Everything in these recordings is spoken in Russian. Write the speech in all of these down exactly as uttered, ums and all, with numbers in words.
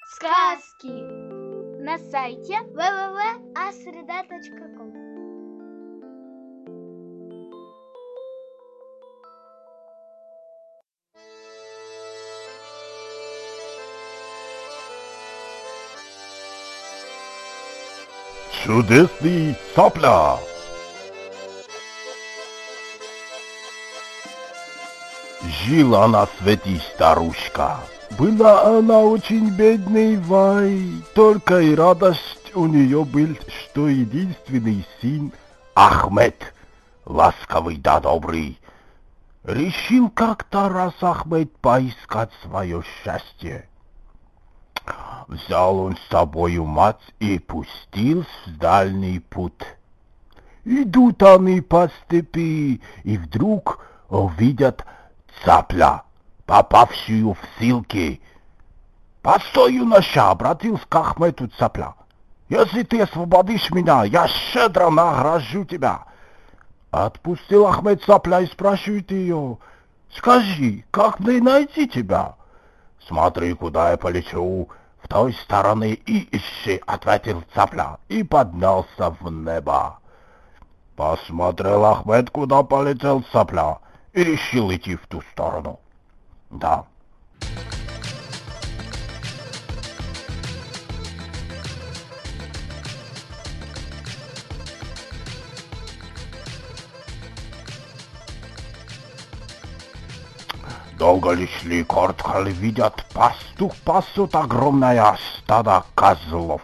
Сказки на сайте дабл ю дабл ю дабл ю точка асреда точка ком. Чудесный цапля. Жила на свете старушка. Была она очень бедной, вай, только и радость у нее был, что единственный сын Ахмед, ласковый да добрый, решил как-то раз Ахмед поискать свое счастье. Взял он с собою мать и пустился в дальний путь. Идут они по степи, и вдруг увидят цапля, попавшую в силки. «Постой, юноша!» — обратился к Ахмету цапля. «Если ты освободишь меня, я щедро награжу тебя!» Отпустил Ахмед цапля и спрашивает ее: «Скажи, как мне найти тебя?» «Смотри, куда я полечу, в той стороне и ищи», — ответил цапля и поднялся в небо. Посмотрел Ахмед, куда полетел цапля, и решил идти в ту сторону. Да. Долго ли шли, коротко ли, видят, пастух пасут огромное стадо козлов.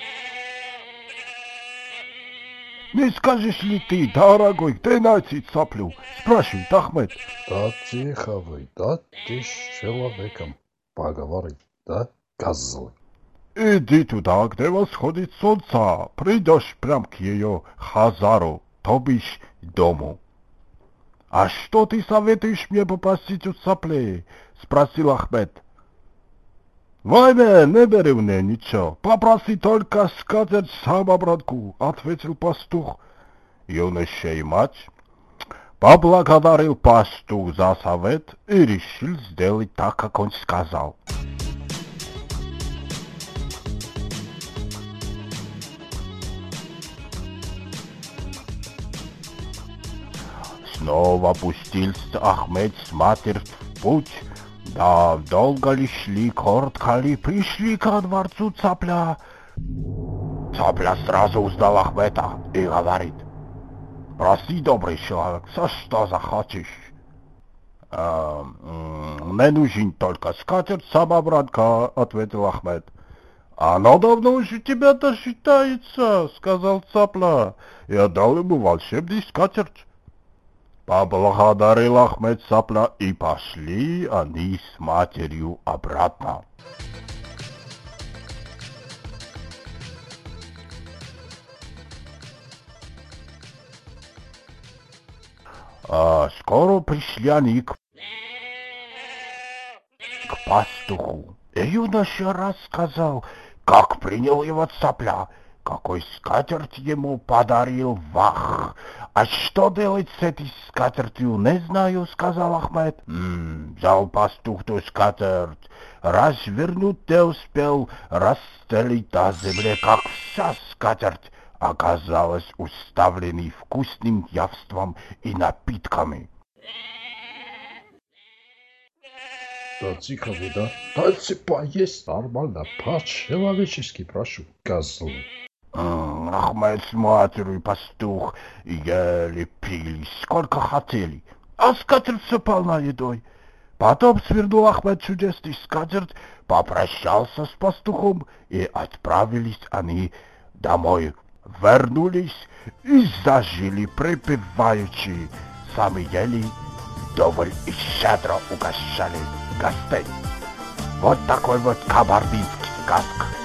«Не скажешь ли ты, дорогой, где найти цаплю?» — спрашивает Ахмед. «Да тихо вы, да ты с человеком поговори, да, козлы?» «Иди туда, где восходит солнце, придешь прям к ее хазару, то бишь дому». «А что ты советуешь мне попросить у цапли?» — спросил Ахмед. «Войне, не бери мне ничего, попроси только скатерть-самобранку», — ответил пастух. Юноша и мать поблагодарил пастух за совет и решил сделать так, как он сказал. Снова опустился Ахмед с матерью в путь. Да, долго ли шли, коротко ли, пришли ко дворцу цапля. Цапля сразу узнал Ахмеда и говорит: «Проси, добрый человек, за что захочешь?» «А, «Мне нужен только скатерть-самобранка», — ответил Ахмед. «Она давно уже тебя дожидается», — сказал цапля, и отдал ему волшебный скатерть. Поблагодарил Ахмед цапля, и пошли они с матерью обратно. А скоро пришли они к, к пастуху, и юноша рассказал, как принял его цапля, какой скатерть ему подарил. Вах! «А что делать с этой скатертью, не знаю», — сказал Ахмед. М-м, взял пастух ту скатерть, развернуть не успел, расстелить на земле, как вся скатерть оказалась уставленной вкусным явством и напитками. «Да тихо вы, да, дайте поесть нормально, по-человечески прошу, козлы». Ахмед с матерью и пастух ели, пили, сколько хотели, а скатерть все полна едой. Потом свернул Ахмед чудесный скатерть, попрощался с пастухом, и отправились они домой. Вернулись и зажили припеваючи, сами ели вдоволь и щедро угощали гостей. Вот такой вот кабардинский сказка.